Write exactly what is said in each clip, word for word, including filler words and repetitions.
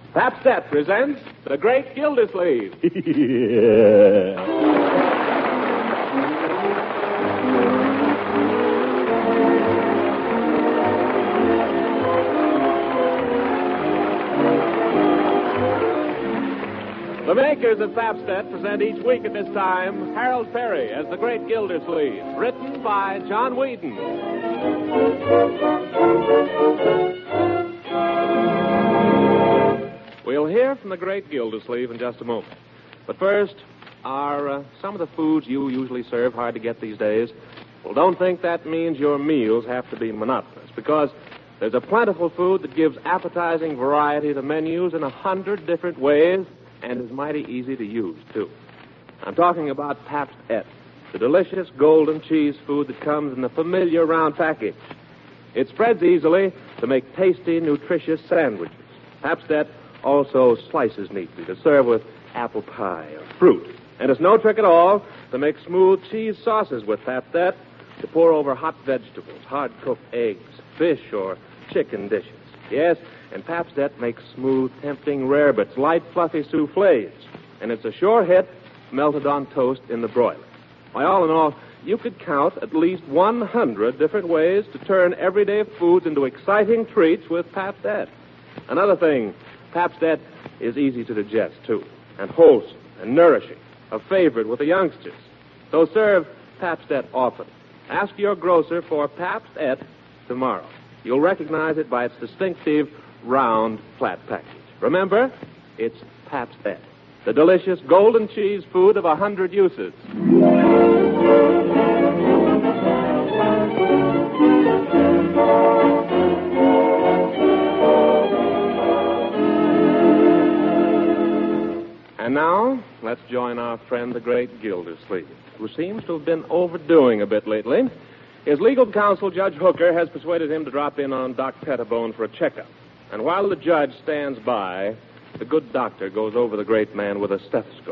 Pabst-et presents The Great Gildersleeve. The makers of Pabst-et present each week at this time Harold Perry as The Great Gildersleeve, written by John Whedon. We'll hear from The Great Gildersleeve in just a moment. But first, are uh, some of the foods you usually serve hard to get these days? Well, don't think that means your meals have to be monotonous, because there's a plentiful food that gives appetizing variety to menus in a hundred different ways and is mighty easy to use, too. I'm talking about Pabst-et, the delicious golden cheese food that comes in the familiar round package. It spreads easily to make tasty, nutritious sandwiches. Pabst-et also slices neatly to serve with apple pie or fruit. And it's no trick at all to make smooth cheese sauces with Pabst-et, to pour over hot vegetables, hard-cooked eggs, fish, or chicken dishes. Yes, and Pabst-et makes smooth, tempting rarebits, light, fluffy soufflés. And it's a sure hit melted on toast in the broiler. Why, all in all, you could count at least one hundred different ways to turn everyday foods into exciting treats with Pabst-et. Another thing, Pabst-et is easy to digest, too, and wholesome and nourishing, a favorite with the youngsters. So serve Pabst-et often. Ask your grocer for Pabst-et tomorrow. You'll recognize it by its distinctive round, flat package. Remember, it's Pabst-et, the delicious golden cheese food of a hundred uses. And now, let's join our friend, the Great Gildersleeve, who seems to have been overdoing a bit lately. His legal counsel, Judge Hooker, has persuaded him to drop in on Doc Pettibone for a checkup. And while the judge stands by, the good doctor goes over the great man with a stethoscope.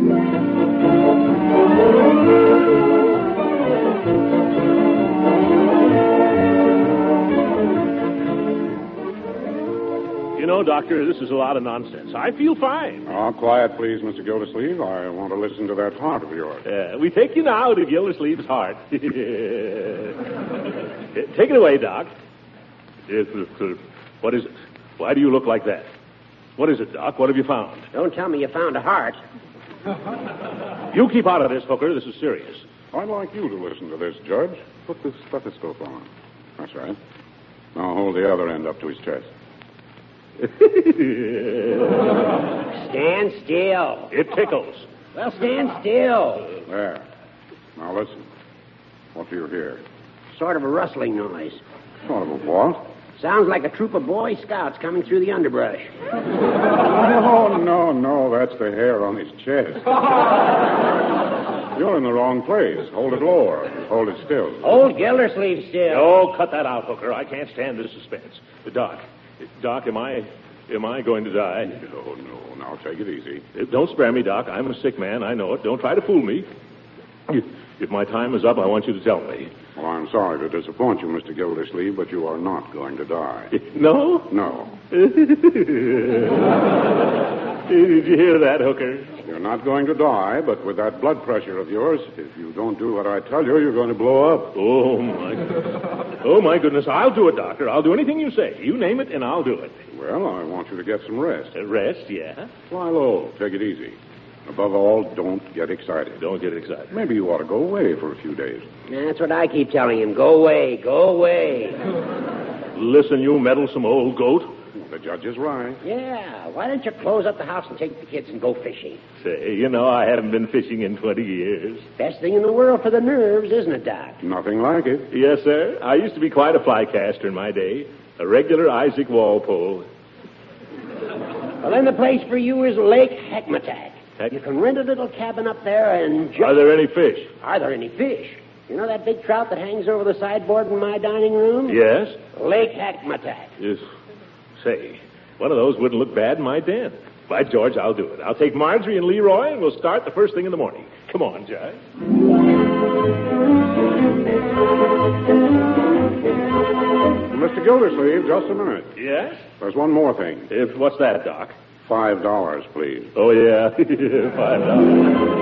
You know, Doctor, this is a lot of nonsense. I feel fine. Oh, quiet, please, Mister Gildersleeve. I want to listen to that heart of yours. Uh, we take you now to Gildersleeve's heart. Take it away, Doc. Yes, uh, what is it? Why do you look like that? What is it, Doc? What have you found? Don't tell me you found a heart. You keep out of this, Hooker. This is serious. I'd like you to listen to this, Judge. Put the stethoscope on. That's right. Now hold the other end up to his chest. Stand still. It tickles. Well, stand still. There. Now listen. What do you hear? Sort of a rustling noise. Sort of a what? Sounds like a troop of Boy Scouts coming through the underbrush. No, no, no. That's the hair on his chest. You're in the wrong place. Hold it lower. Hold it still. Hold Gildersleeve still. Oh, cut that out, Hooker. I can't stand this suspense. Doc, Doc, am I, am I going to die? No, no. Now take it easy. Don't spare me, Doc. I'm a sick man. I know it. Don't try to fool me. If, if my time is up, I want you to tell me. Well, I'm sorry to disappoint you, Mister Gildersleeve, but you are not going to die. No? No. Did you hear that, Hooker? You're not going to die, but with that blood pressure of yours, if you don't do what I tell you, you're going to blow up. Oh, my Oh, my goodness. I'll do it, Doctor. I'll do anything you say. You name it, and I'll do it. Well, I want you to get some rest. Uh, rest, yeah? Fly low. Take it easy. Above all, don't get excited. Don't get excited. Maybe you ought to go away for a few days. That's what I keep telling him. Go away. Go away. Listen, you meddlesome old goat. The judge is right. Yeah. Why don't you close up the house and take the kids and go fishing? Say, you know, I haven't been fishing in twenty years. Best thing in the world for the nerves, isn't it, Doc? Nothing like it. Yes, sir. I used to be quite a fly caster in my day. A regular Isaac Walpole. Well, then the place for you is Lake Hackmatack. Heck? You can rent a little cabin up there and... Ju- Are there any fish? Are there any fish? You know that big trout that hangs over the sideboard in my dining room? Yes. Lake Hackmatack. Yes. Say, one of those wouldn't look bad in my den. By George, I'll do it. I'll take Marjorie and Leroy, and we'll start the first thing in the morning. Come on, Judge. Mister Gildersleeve, just a minute. Yes? There's one more thing. If, what's that, Doc? Five dollars, please. Oh, yeah. Five dollars.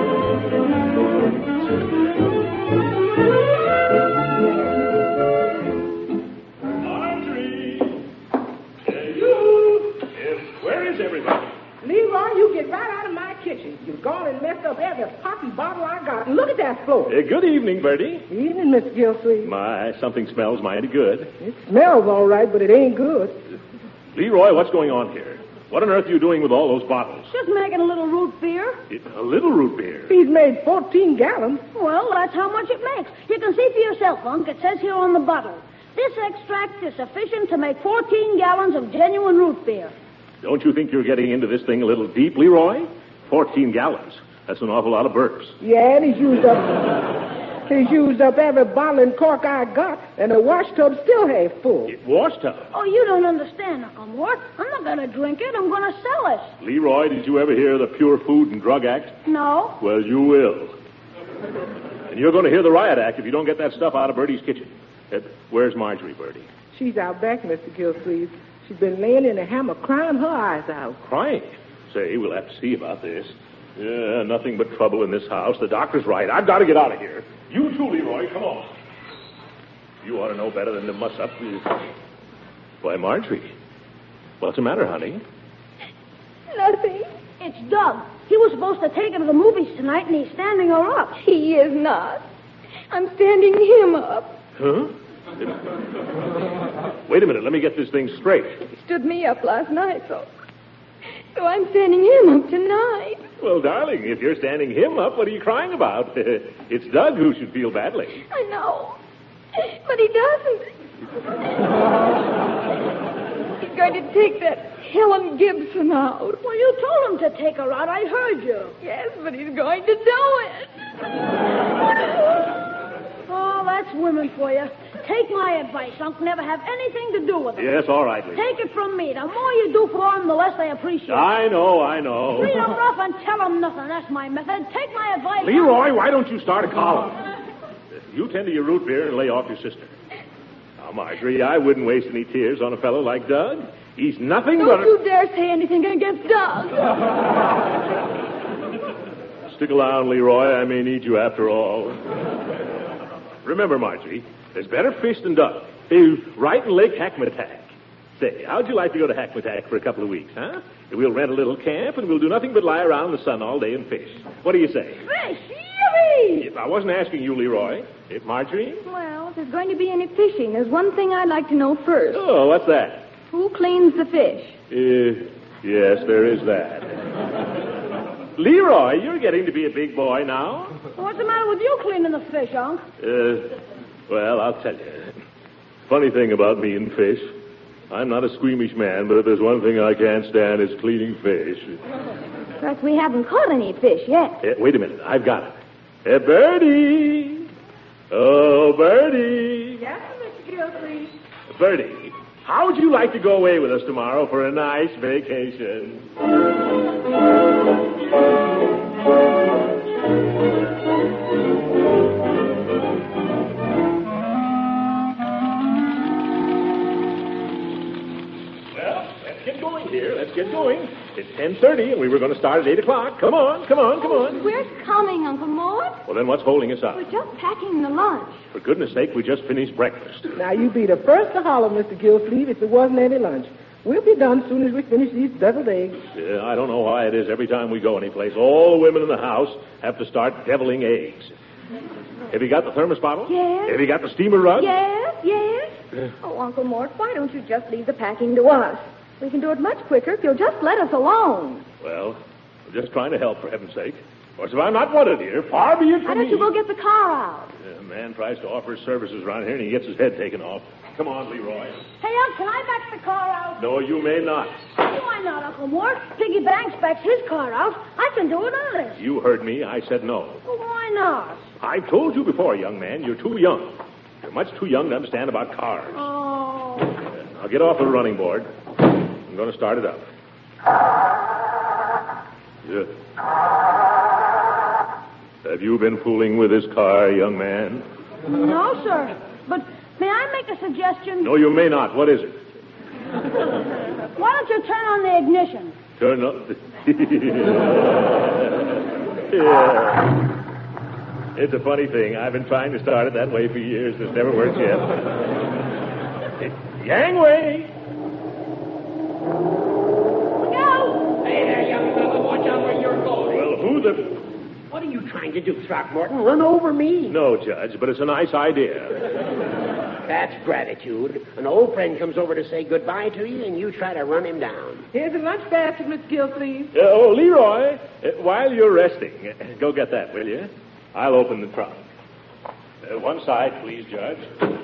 Marjorie! Hey, you! Yes, where is everybody? Leroy, you get right out of my kitchen. You've gone and messed up every poppy bottle I got. And look at that floor. Uh, good evening, Bertie. Evening, Mister Gilsleeve. My, something smells mighty good. It smells all right, but it ain't good. Leroy, what's going on here? What on earth are you doing with all those bottles? Just making a little root beer. It, a little root beer. He's made fourteen gallons. Well, that's how much it makes. You can see for yourself, Unc. It says here on the bottle. This extract is sufficient to make fourteen gallons of genuine root beer. Don't you think you're getting into this thing a little deep, Leroy? Fourteen gallons. That's an awful lot of burps. Yeah, and he's used up he's used up every bottle and cork I got, and the wash tub's still half full. It, wash tub? Oh, you don't understand, Uncle Mort. I'm not going to drink it. I'm going to sell it. Leroy, did you ever hear of the Pure Food and Drug Act? No. Well, you will. And you're going to hear the Riot Act if you don't get that stuff out of Bertie's kitchen. Uh, where's Marjorie, Bertie? She's out back, Mister Gilsleeve. She's been laying in a hammock crying her eyes out. Crying? Say, we'll have to see about this. Yeah, nothing but trouble in this house. The doctor's right. I've got to get out of here. You too, Leroy. Come on. You ought to know better than to muss up. Why, Marjorie, what's the matter, honey? Nothing. It's Doug. He was supposed to take her to the movies tonight, and he's standing her up. He is not. I'm standing him up. Huh? Wait a minute. Let me get this thing straight. He stood me up last night, so... So I'm standing him up tonight. Well, darling, if you're standing him up, what are you crying about? It's Doug who should feel badly. I know. But he doesn't. He's going to take that Helen Gibson out. Well, you told him to take her out. I heard you. Yes, but he's going to do it. Oh, that's women for you. Take my advice, Unc. Never have anything to do with them. Yes, all right, Lee. Take it from me. The more you do for them, the less they appreciate it. I know, I know. Treat them rough and tell them nothing. That's my method. Take my advice. Leroy, why don't you start a column? You tend to your root beer and lay off your sister. Now, Marjorie, I wouldn't waste any tears on a fellow like Doug. He's nothing Don't but a... you dare say anything against Doug. Stick around, Leroy. I may need you after all. Remember, Marjorie, there's better fish than Doug. He's right in Lake Hackmatack. Say, how'd you like to go to Hackmatack for a couple of weeks, huh? We'll rent a little camp, and we'll do nothing but lie around in the sun all day and fish. What do you say? Fish! Yippee! If I wasn't asking you, Leroy, if Marjorie? Well, if there's going to be any fishing, there's one thing I'd like to know first. Oh, what's that? Who cleans the fish? Uh, yes, there is that. Leroy, you're getting to be a big boy now. What's the matter with you cleaning the fish, Unc? Uh, well, I'll tell you. Funny thing about me and fish, I'm not a squeamish man, but if there's one thing I can't stand, it's cleaning fish. Perhaps we haven't caught any fish yet. Uh, wait a minute, I've got it. Hey, Bertie! Oh, Bertie! Yes, Mister Gilsleeve. Bertie, how would you like to go away with us tomorrow for a nice vacation? Well, let's get going here. Let's get going. It's ten thirty, and we were going to start at eight o'clock. Come on, come on, come on. We're coming, Uncle Mort. Well, then what's holding us up? We're just packing the lunch. For goodness sake, we just finished breakfast. Now, you be the first to holler, Mister Gilsleeve, if there wasn't any lunch. We'll be done as soon as we finish these deviled eggs. Yeah, I don't know why it is every time we go anyplace, all the women in the house have to start deviling eggs. Have you got the thermos bottle? Yes. Have you got the steamer rug? Yes, yes. Oh, Uncle Mort, why don't you just leave the packing to us? We can do it much quicker if you'll just let us alone. Well, I'm just trying to help, for heaven's sake. Of course, if I'm not wanted here, far be it Why from don't me. you go get the car out? A man tries to offer his services around here, and he gets his head taken off. Come on, Leroy. Hey, Unc, can I back the car out? No, you may not. Why not, Uncle Mort? Piggy Banks backs his car out. I can do it honest. You heard me. I said no. Well, why not? I've told you before, young man, you're too young. You're much too young to understand about cars. Oh. I'll get off the running board. I'm going to start it up. Yeah. Have you been fooling with this car, young man? No, sir. But may I make a suggestion? No, you may not. What is it? Why don't you turn on the ignition? Turn up. Yeah. It's a funny thing. I've been trying to start it that way for years. It's never worked yet. Gangway! Look out! Hey there, young fellow. Watch out where you're going. Well, who the... What are you trying to do, Throckmorton? Run over me? No, Judge, but it's a nice idea. That's gratitude. An old friend comes over to say goodbye to you, and you try to run him down. Here's a lunch basket, Miss Gilsleeve. Uh, oh, Leroy, uh, while you're resting, uh, go get that, will you? I'll open the trunk. Uh, one side, please, Judge.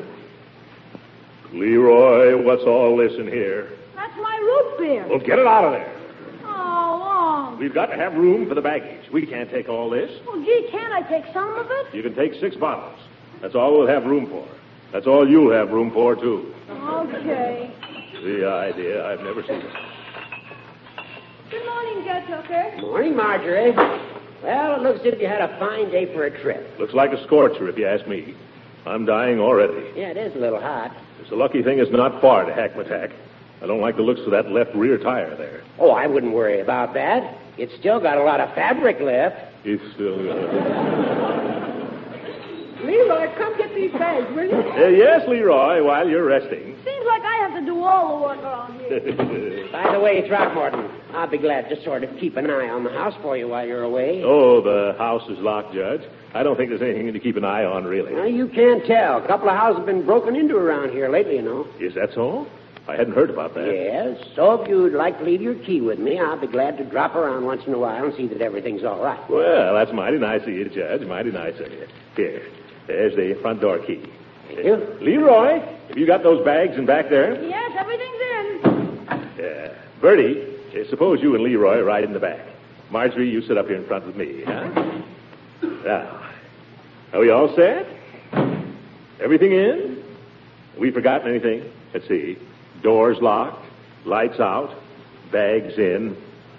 Leroy, what's all this in here? That's my root beer. Well, get it out of there. Oh, Long. We've got to have room for the baggage. We can't take all this. Well, gee, can't I take some of it? You can take six bottles. That's all we'll have room for. That's all you'll have room for, too. Okay. The idea. I've never seen it. Good morning, Judge Hooker. Morning, Marjorie. Well, it looks as if you had a fine day for a trip. Looks like a scorcher, if you ask me. I'm dying already. Yeah, it is a little hot. It's a lucky thing it's not far to Hackmatack. I don't like the looks of that left rear tire there. Oh, I wouldn't worry about that. It's still got a lot of fabric left. It's still... Uh... Leroy, come get these bags, will you? Uh, yes, Leroy, while you're resting. Seems like I have to do all the work around here. By the way, Throckmorton, I'll be glad to sort of keep an eye on the house for you while you're away. Oh, the house is locked, Judge. I don't think there's anything to keep an eye on, really. Well, you can't tell. A couple of houses have been broken into around here lately, you know. Is that so? I hadn't heard about that. Yes. So if you'd like to leave your key with me, I'll be glad to drop around once in a while and see that everything's all right. Well, that's mighty nice of you, Judge. Mighty nice of you. Here, there's the front door key. Thank you. Leroy, have you got those bags in back there? Yes, everything's in. Yeah. Bertie, uh, suppose you and Leroy ride in the back. Marjorie, you sit up here in front with me, huh? Now, are we all set? Everything in? We forgotten anything? Let's see. Doors locked, lights out, bags in.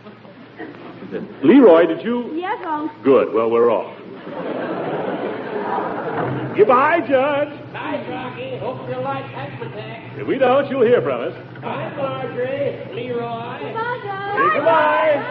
Leroy, did you... Yes, Unc. Good. Well, we're off. Goodbye, Judge. Bye, Rocky. Hope you like Hackmatack. If we don't, you'll hear from us. Bye, Marjorie. Leroy. Goodbye, Judge. Say goodbye.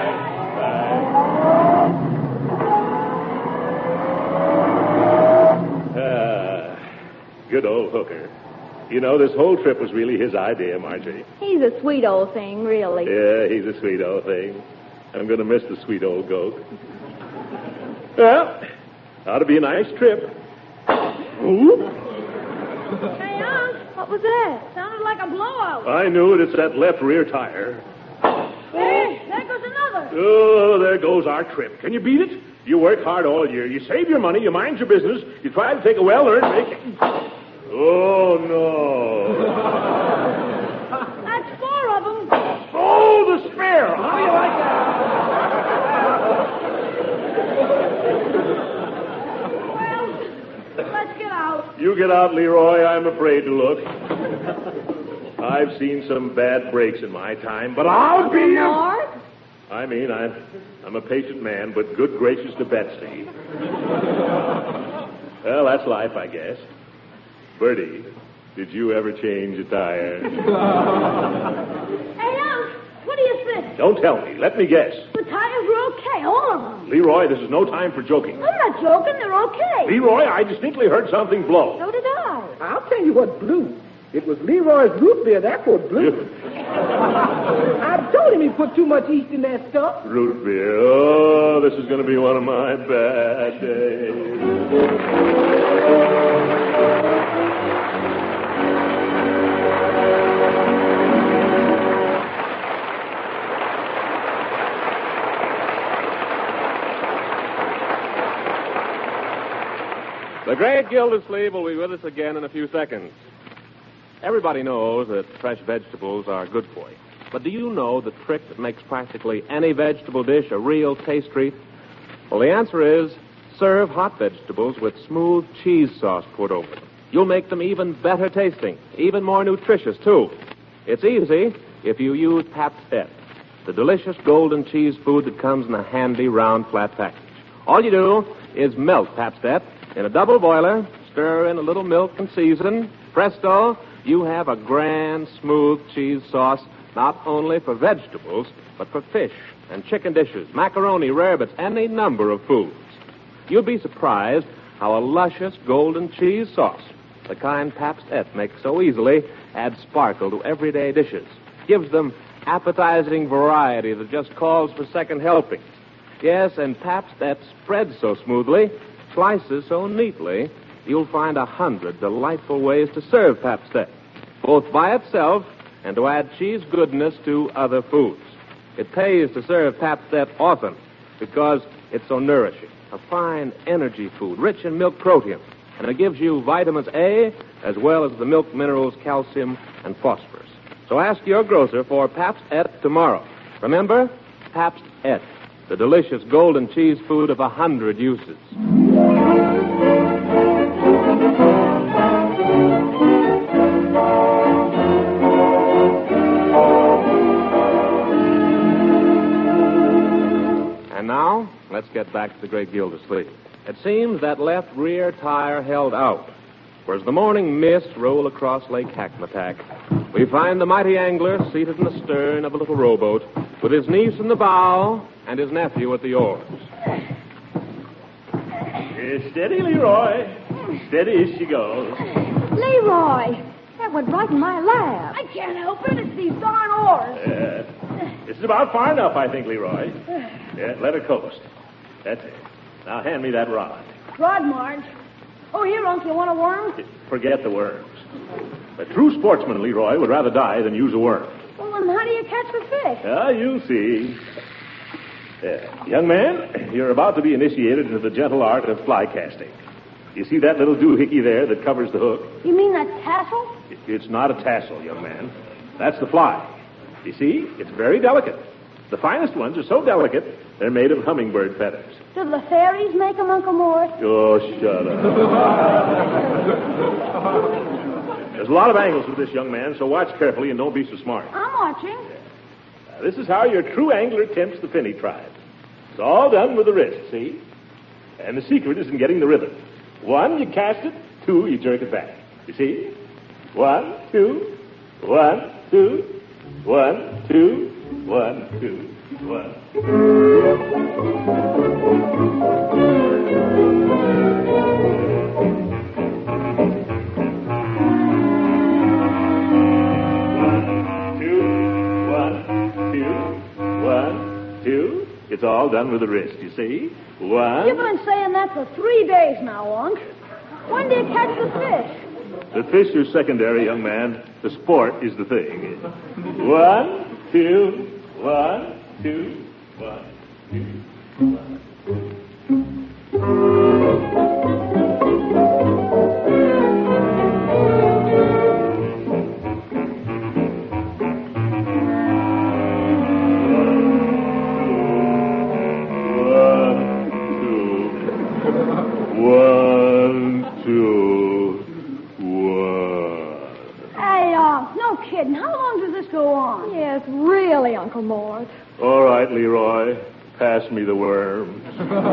Goodbye. Goodbye. Ah, good old Hooker. You know, this whole trip was really his idea, Marjorie. He's a sweet old thing, really. Yeah, he's a sweet old thing. I'm going to miss the sweet old goat. Well, ought to be a nice trip. Ooh. Hey, Unc. What was that? Sounded like a blowout. I knew it. It's that left rear tire. There, there goes another. Oh, there goes our trip. Can you beat it? You work hard all year. You save your money. You mind your business. You try to take a well-earned vacation. Oh, no. That's four of them. Oh, the spare. How do you like that? Well, let's get out. You get out, Leroy. I'm afraid to look. I've seen some bad breaks in my time, but I'll be... Mort? I mean, I'm, I'm a patient man, but good gracious to Betsy. Well, that's life, I guess. Bertie, did you ever change a tire? Hey, Unc, what do you think? Don't tell me. Let me guess. The tires were okay, all of them. Leroy, this is no time for joking. I'm not joking, they're okay. Leroy, I distinctly heard something blow. So did I. I'll tell you what blew. It was Leroy's root beer. That's what blew. I told him he put too much yeast in that stuff. Root beer. Oh, this is going to be one of my bad days. The great Gildersleeve will be with us again in a few seconds. Everybody knows that fresh vegetables are good for you. But do you know the trick that makes practically any vegetable dish a real taste treat? Well, the answer is serve hot vegetables with smooth cheese sauce poured over them. You'll make them even better tasting, even more nutritious, too. It's easy if you use Pabst-ett, the delicious golden cheese food that comes in a handy round flat package. All you do is melt Pabst-ett in a double boiler, stir in a little milk and season, Presto, you have a grand, smooth cheese sauce not only for vegetables, but for fish and chicken dishes, macaroni, rarebits, any number of foods. You'll be surprised how a luscious golden cheese sauce, the kind Pabst Et makes so easily, adds sparkle to everyday dishes, gives them appetizing variety that just calls for second helpings. Yes, and Pabst Et spreads so smoothly, slices so neatly, you'll find a hundred delightful ways to serve Pabst Et, both by itself and to add cheese goodness to other foods. It pays to serve Pabst Et often because it's so nourishing, a fine energy food, rich in milk protein, and it gives you vitamins A as well as the milk minerals calcium and phosphorus. So ask your grocer for Pabst Et tomorrow. Remember, Pabst Et, the delicious golden cheese food of a hundred uses. And now, let's get back to the great Gildersleeve. It seems that left rear tire held out. For as the morning mist rolled across Lake Hackmatack, we find the mighty angler seated in the stern of a little rowboat with his niece in the bow and his nephew at the oars. Uh, steady, Leroy. Steady as she goes. Leroy, that went right in my lap. I can't help it. It's these darn oars. Uh, this is about far enough, I think, Leroy. Yeah, let her coast. That's it. Now hand me that rod. Rod, Marge. Oh, here, Unc, you want a worm? Forget the worms. A true sportsman, Leroy, would rather die than use a worm. Well, then how do you catch the fish? Ah, you'll see. Yeah. Young man, you're about to be initiated into the gentle art of fly casting. You see that little doohickey there that covers the hook? You mean that tassel? It's not a tassel, young man. That's the fly. You see, it's very delicate. The finest ones are so delicate, they're made of hummingbird feathers. Do the fairies make them, Uncle Mort? Oh, shut up. There's a lot of angles with this, young man, so watch carefully and don't be so smart. I'm watching. Now, this is how your true angler tempts the finny tribe. It's all done with the wrist, see? And the secret is in getting the rhythm. One, you cast it. Two, you jerk it back. You see? One, two, one, two, one, two, one, two, one. It's all done with the wrist, you see? One. You've been saying that for three days now, Unc. When do you catch the fish? The fish are secondary, young man. The sport is the thing. One, two, one, two, one, two, one. Yes, really, Uncle Mort. All right, Leroy. Pass me the worms.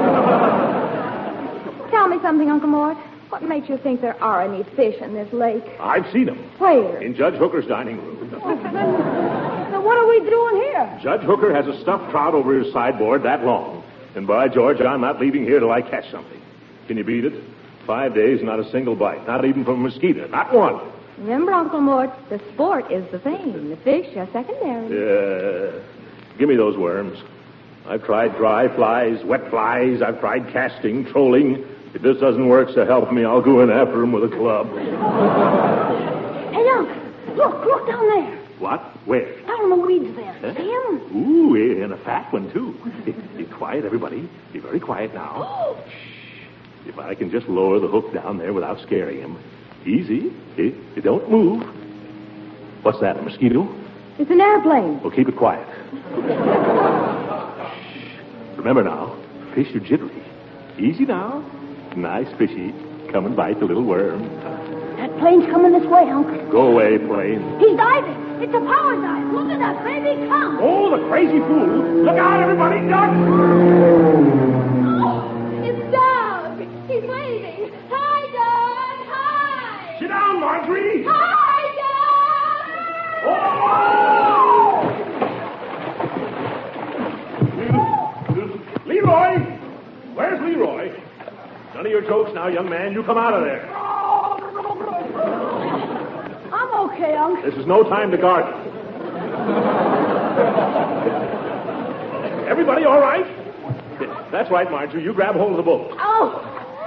Tell me something, Uncle Mort. What makes you think there are any fish in this lake? I've seen them. Where? In Judge Hooker's dining room. Now, what are we doing here? Judge Hooker has a stuffed trout over his sideboard that long. And by George, I'm not leaving here till I catch something. Can you beat it? Five days, not a single bite. Not even from a mosquito. Not one. Remember, Uncle Mort, the sport is the thing. The fish are secondary. Yeah. Give me those worms. I've tried dry flies, wet flies. I've tried casting, trolling. If this doesn't work, so help me, I'll go in after him with a club. Hey, Unc, look, look down there. What? Where? Down in the weeds there. Huh? See him? Ooh, and a fat one, too. Be quiet, everybody. Be very quiet now. Shh. If I can just lower the hook down there without scaring him. Easy. It, it don't move. What's that, a mosquito? It's an airplane. Well, keep it quiet. Remember now, fish are jittery. Easy now. Nice fishy. Come and bite the little worm. That plane's coming this way, Unc. Go away, plane. He's diving. It's a power dive. Look at that baby come. Oh, the crazy fool. Look out, everybody. Duck. Oh, it's Doug. He's waving. Hi, Doug. Hi. Sit down, Marge. Marjorie! Hi, Leroy! Where's Leroy? None of your jokes now, young man. You come out of there. I'm okay, Unc. This is no time to garden. Everybody all right? That's right, Marjorie. You grab hold of the boat. Oh.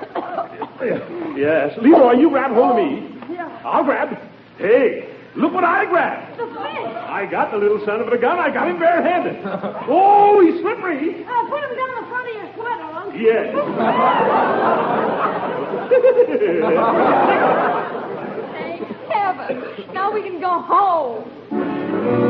Yes. Leroy, you grab hold of me. Yeah. I'll grab. Hey, look what I grabbed. The fish. I got the little son of a gun. I got him barehanded. Oh, he's slippery. Uh, put him down the front of your sweater, Unc. Yes. Thank heaven. Now we can go home.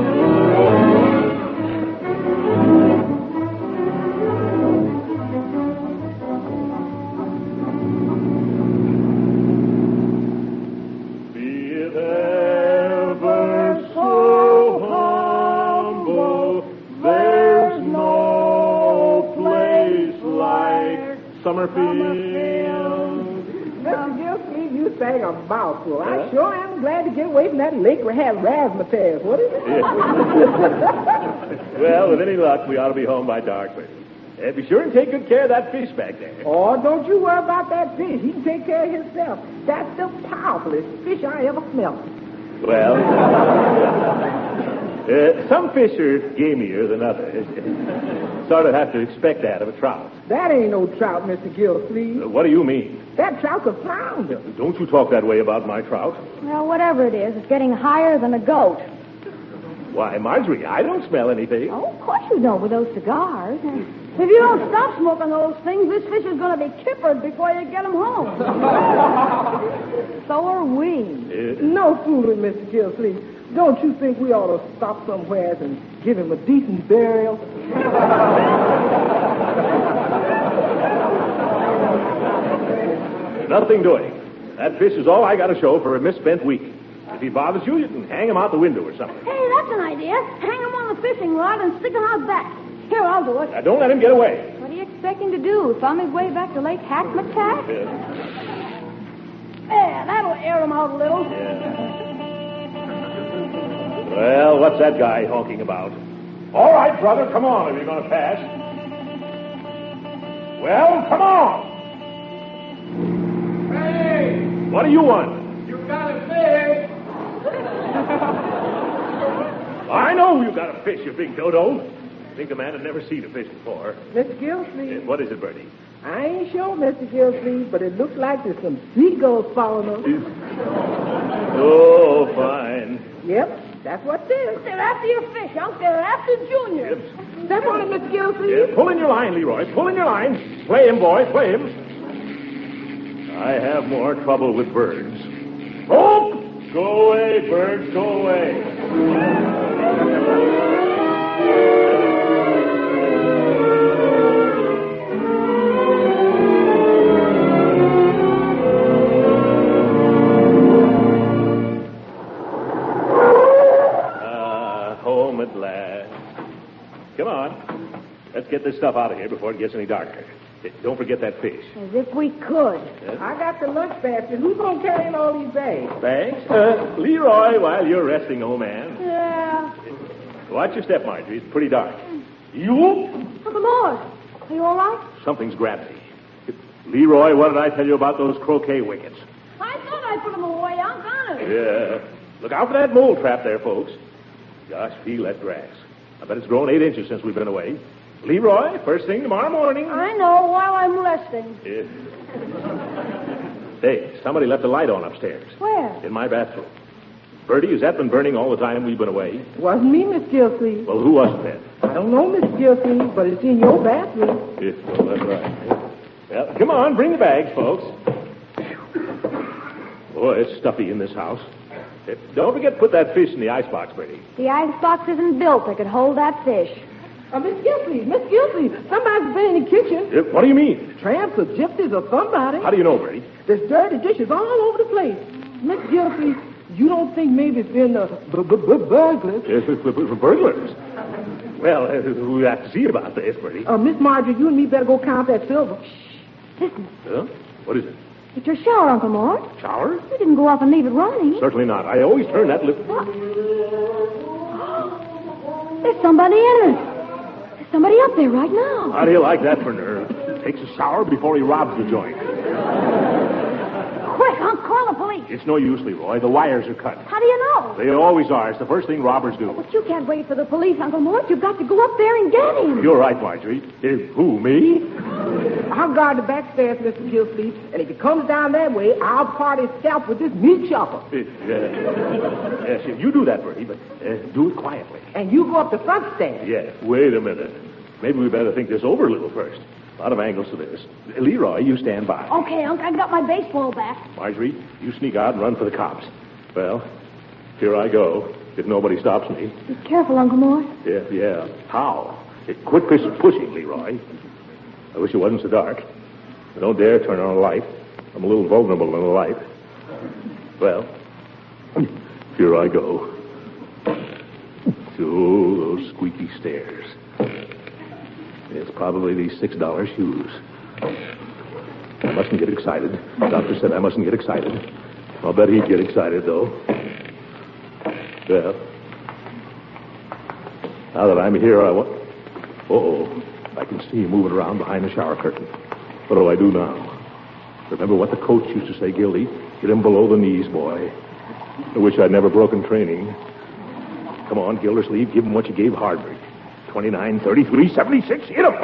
Be it ever so humble, there's no place like Summerfield. Mister Gilsleeve, you sang a mouthful. I sure am glad to get away from that lake where had razzmatazz. What is it? Well, with any luck, we ought to be home by dark, baby. Uh, be sure and take good care of that fish back there. Oh, don't you worry about that fish. He can take care of himself. That's the powerfulest fish I ever smelled. Well, uh, some fish are gamier than others. Sort of have to expect that of a trout. That ain't no trout, Mister Gilsleeve. Uh, what do you mean? That trout's a flounder. Don't you talk that way about my trout. Well, whatever it is, it's getting higher than a goat. Why, Marjorie, I don't smell anything. Oh, of course you don't with those cigars. If you don't stop smoking those things, this fish is going to be kippered before you get him home. So are we. Uh, No fooling, Mister Gilsleeve. Don't you think we ought to stop somewhere and give him a decent burial? Nothing doing. That fish is all I got to show for a misspent week. If he bothers you, you can hang him out the window or something. Hey, that's an idea. Hang him on the fishing rod and stick him out back. Here, I'll do it. Now, don't let him get away. What do you expect him to do? Thumb his way back to Lake Hackmatack? Yeah. There, that'll air him out a little. Well, what's that guy honking about? All right, brother, come on if you're going to pass. Well, come on. Hey, What do you want? you got a fish. I know you got a fish, you big dodo. I think the man had never seen a fish before. Mister Gilsleeve, Uh, What is it, Bertie? I ain't sure, Mister Gilsleeve, but it looks like there's some seagulls following us. Oh, fine. Yep, that's what it is. They're after your fish, Unc. They're after Junior. Step on it, Mister Gilsleeve. Yeah, pull in your line, Leroy. Pull in your line. Play him, boy. Play him. I have more trouble with birds. Oh! Go away, birds. Go away. Ah, home at last. Come on. Let's get this stuff out of here before it gets any darker. Don't forget that fish. As if we could. I got the lunch basket. Who's going to carry in all these bags? Thanks. Uh, Leroy, while you're resting, old man. Yeah. Watch your step, Marjorie. It's pretty dark. You? Uncle Mort, are you all right? Something's grabbed me. Leroy, what did I tell you about those croquet wickets? I thought I put them away, Unc, honest. Yeah. Look out for that mole trap there, folks. Gosh, feel that grass. I bet it's grown eight inches since we've been away. Leroy, first thing tomorrow morning. I know, while I'm resting. Yeah. Hey, somebody left a light on upstairs. Where? In my bathroom. Bertie, has that been burning all the time we've been away? Wasn't me, Miss Gilsleeve. Well, who was it then? I don't know, Miss Gilsleeve, but it's in your bathroom. Yeah, well, that's right. Well, come on, bring the bags, folks. Boy, it's stuffy in this house. Uh, Don't forget to put that fish in the icebox, Bertie. The icebox isn't built that could hold that fish. Uh, Miss Gilsleeve, Miss Gilsleeve, somebody's been in the kitchen. Uh, What do you mean? Tramps or gypsies or somebody. How do you know, Bertie? There's dirty dishes all over the place. Miss Gilsleeve, you don't think maybe it's been uh, b- b- b- burglars? Uh, for, for- for burglars. Well, uh, we have to see about this, Bertie. Uh, Miss Marjorie, you and me better go count that silver. Huh? What is it? It's your shower, Uncle Mort. Shower? You didn't go off and leave it running. Certainly not. I always turn that lip. What? There's somebody in it. There's somebody up there right now. How do you like that for nerve? Takes a shower before he robs the joint. Quick, Unc, call the police. It's no use, Leroy. The wires are cut. How do you know? They always are. It's the first thing robbers do. But you can't wait for the police, Uncle Mort. You've got to go up there and get him. You're right, Marjorie. If, who, me? I'll guard the back stairs, Mister Gilsleeve, and if he comes down that way, I'll part his scalp with this meat chopper. Uh, yes, you do that, Bertie, but uh, do it quietly. And you go up the front stairs. Yeah, wait a minute. Maybe we better think this over a little first. A lot of angles to this. Leroy, you stand by. Okay, Unc, I got my baseball bat. Marjorie, you sneak out and run for the cops. Well, here I go, if nobody stops me. Be careful, Uncle Mort. Yeah, yeah. How? Quit push- pushing, Leroy. I wish it wasn't so dark. I don't dare turn on a light. I'm a little vulnerable in the light. Well, here I go. To those squeaky stairs. It's probably these six dollar shoes. I mustn't get excited. The doctor said I mustn't get excited. I'll bet he'd get excited, though. Well, now that I'm here, I want... Uh-oh. I can see you moving around behind the shower curtain. What do I do now? Remember what the coach used to say, Gildy? Get him below the knees, boy. I wish I'd never broken training. Come on, Gildersleeve, give him what you gave Hardwick. twenty-nine, thirty-three, seventy-six, hit him!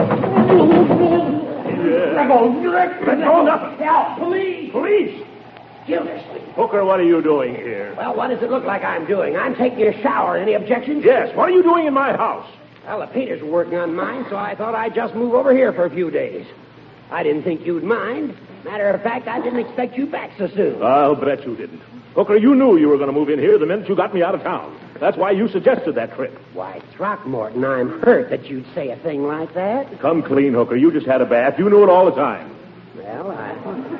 Yeah. Let go, let go, nothing. Help, police! Police! Gildersleeve. Hooker, what are you doing here? Well, what does it look like I'm doing? I'm taking a shower. Any objections? Yes, what are you doing in my house? Well, the painters were working on mine, so I thought I'd just move over here for a few days. I didn't think you'd mind. Matter of fact, I didn't expect you back so soon. I'll bet you didn't. Hooker, you knew you were going to move in here the minute you got me out of town. That's why you suggested that trip. Why, Throckmorton, I'm hurt that you'd say a thing like that. Come clean, Hooker. You just had a bath. You knew it all the time. Well, I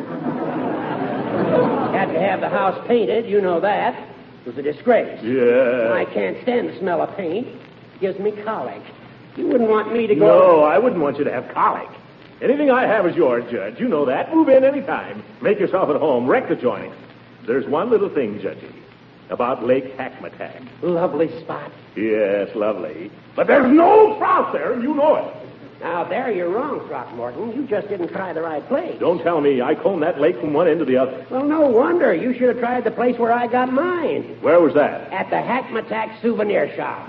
had to have the house painted. You know that. It was a disgrace. Yeah. I can't stand the smell of paint. It gives me colic. You wouldn't want me to go... No, I wouldn't want you to have colic. Anything I have is yours, Judge. You know that. Move in any time. Make yourself at home. Wreck the joint. There's one little thing, Judgy, about Lake Hackmatack. Lovely spot. Yes, lovely. But there's no trout there, and you know it. Now, there you're wrong, Throckmorton. You just didn't try the right place. Don't tell me. I combed that lake from one end to the other. Well, no wonder. You should have tried the place where I got mine. Where was that? At the Hackmatack souvenir shop.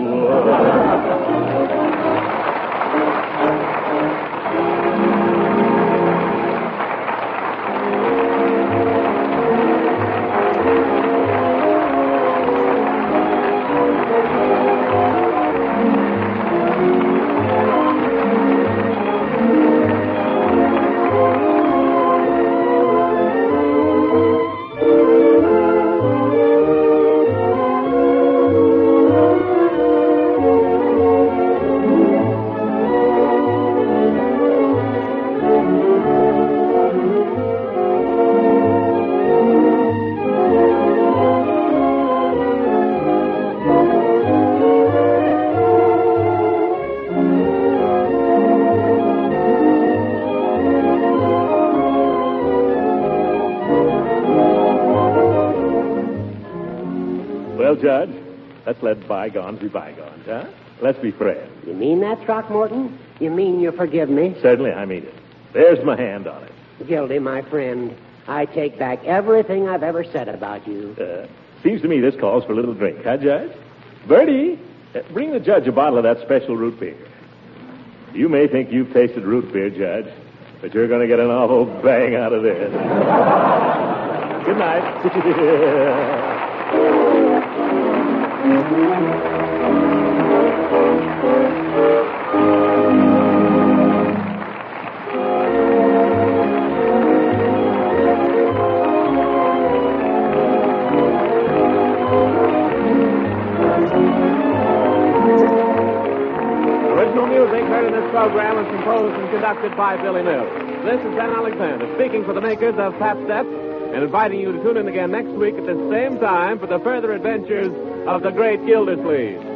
Well, Judge, let's let bygones be bygones, huh? Let's be friends. You mean that, Throckmorton? You mean you forgive me? Certainly, I mean it. There's my hand on it. Gildy, my friend, I take back everything I've ever said about you. Uh, seems to me this calls for a little drink, huh, Judge? Bertie, uh, bring the judge a bottle of that special root beer. You may think you've tasted root beer, Judge, but you're going to get an awful bang out of this. Good night. Original music heard in this program was composed and conducted by Billy Mills. This is Ben Alexander speaking for the makers of Pap Step and inviting you to tune in again next week at the same time for the further adventures of the great Gildersleeve.